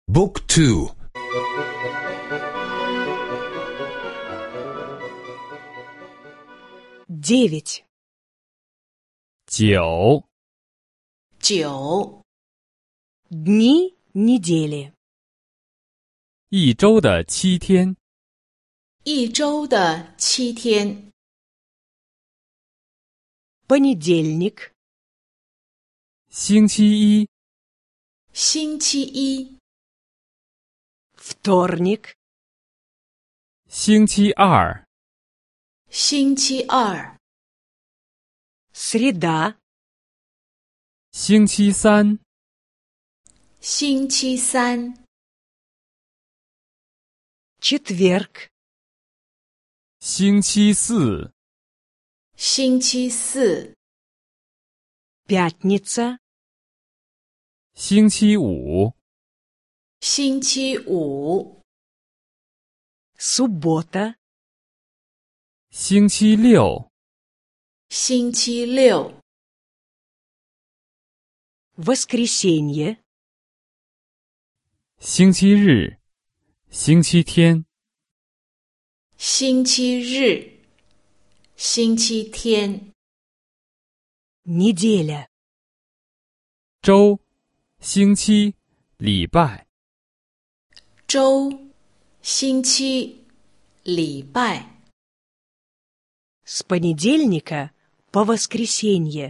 Book 2 9. 9. 9. Дни недели. 一周的7天。 一周的7天。 Понедельник, 星期一、 星期一、 вторник, 星期二、 星期二、 среда, 星期三、 星期三、 четверг, 星期四、 星期四、 пятница, 星期五、 星期五、 суббота, 星期六、 星期六、 воскресенье, 星期日、星期天。 星期日、星期天。 неделя, 周、星期、礼拜。 周、星期、礼拜。 с понедельника по воскресенье,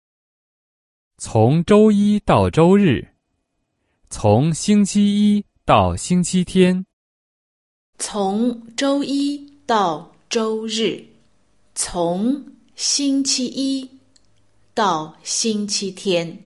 从周一到周日，从星期一到星期天。 从周一到周日，从星期一到星期天。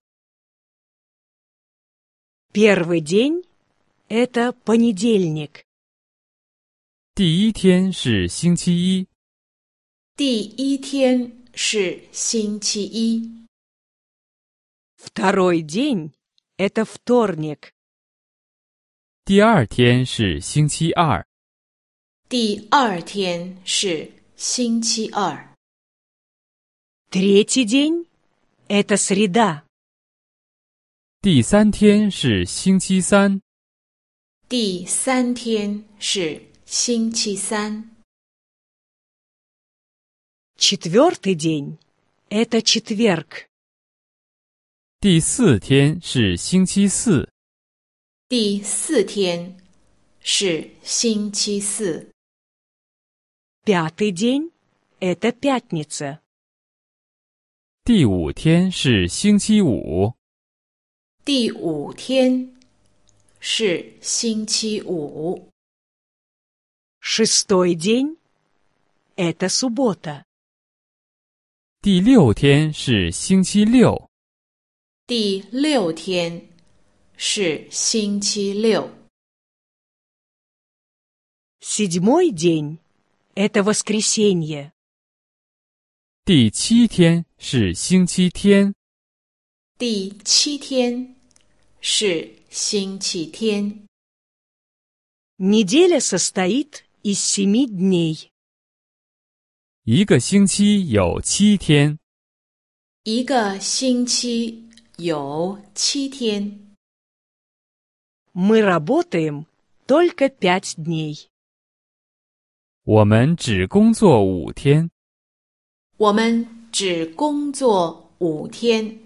Первый день – это понедельник, 第一天是星期一， 第一天是星期一。 второй день – это вторник, 第二天是星期二， 第二天是星期二。 третий день – это среда, 第三天是星期三， 第三天是星期三。 четвертый день – это четверг, 第四天是星期四， 第四天是星期四。 пятый день – это пятница, 第五天是星期五， 第五天是星期五。 шестой день – это суббота, 第六天是星期六， 第六天是星期六。 седьмой день – это воскресенье, 第七天是星期天， 第七天是星期天。 неделя состоит из 7 дней, 一个星期有7天， 一个星期有7天。 мы работаем только 5 дней. 我们只工作5天。 我们只工作5天。